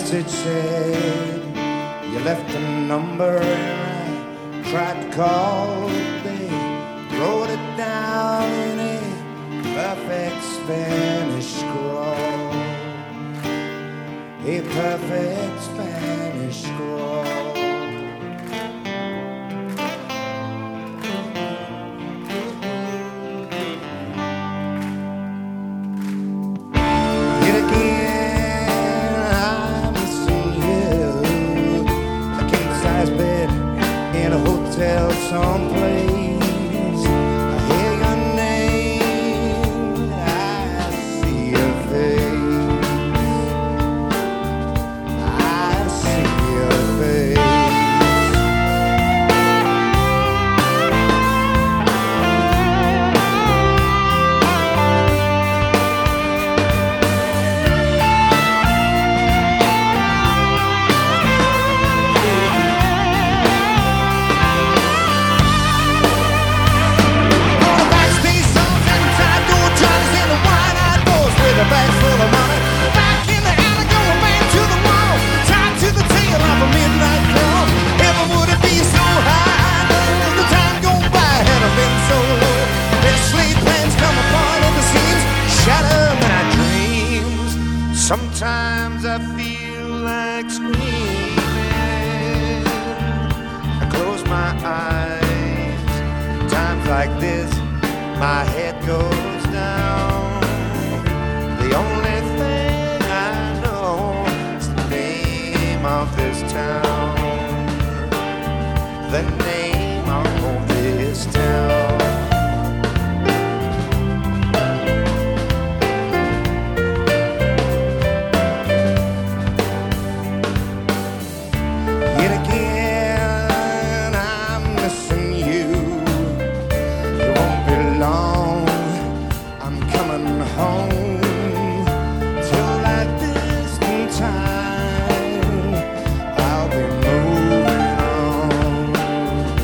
message said you left a number and I tried to call. They wrote it down in a perfect Spanish scrawl. A perfect Spanish scrawl. Hotel someplace, I hear your name, I see your face, I see your face. A bag full of money, back in the alley, going back to the wall, tied to the tail of a midnight call. Ever would it be so high? No, the time gone by had been so low. Their slate plans come apart and the seams shatter my dreams. Sometimes I feel like screaming. I close my eyes. Times like this, my head goes down. The only thing I know is the name of this town. The name of this town. Yet again, I'm missing you. It won't be long, I'm coming home. Time I'll be moving on.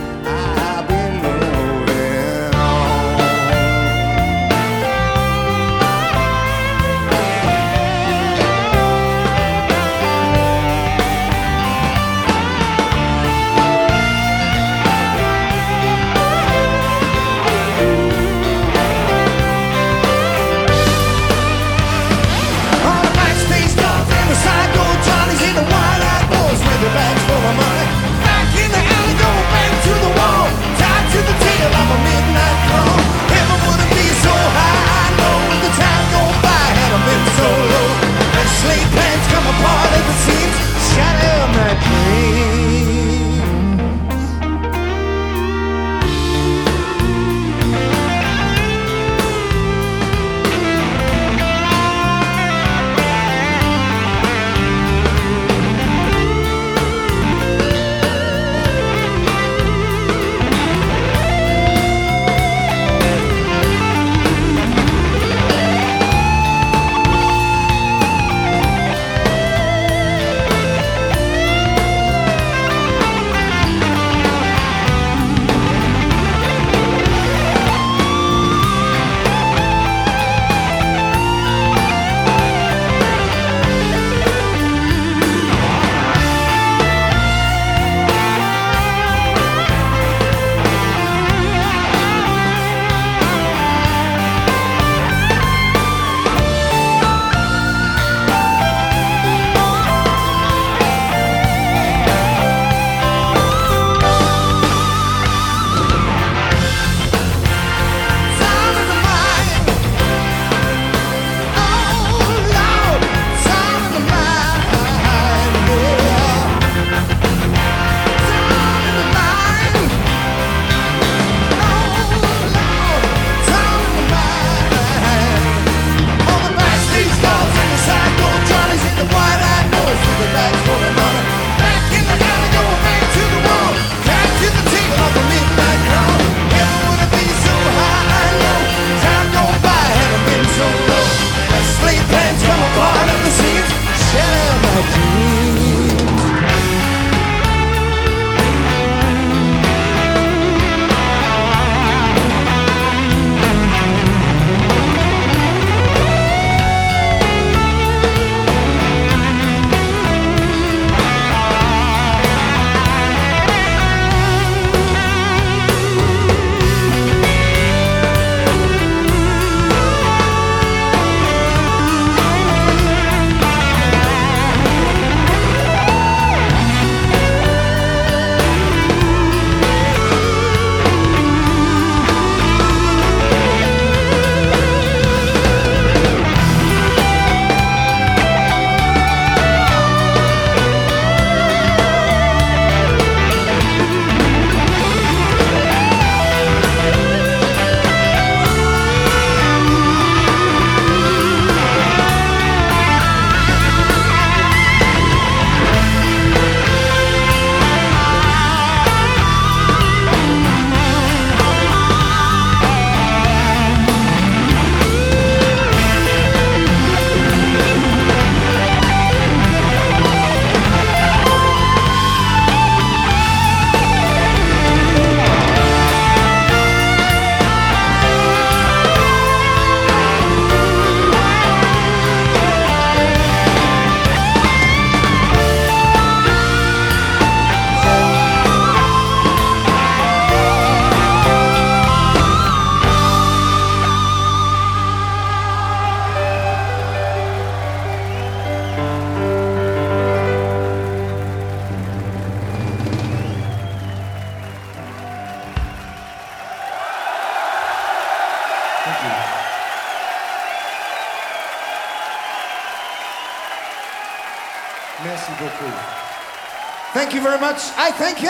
Merci beaucoup. Thank you very much. I thank you.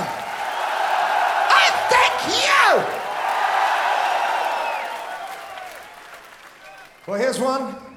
I thank you. Well, here's one.